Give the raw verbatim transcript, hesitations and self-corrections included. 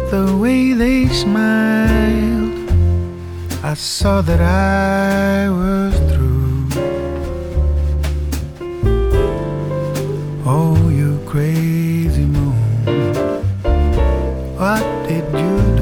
the way they smiled, I saw that I was through. Oh, you crazy moon, what did you do?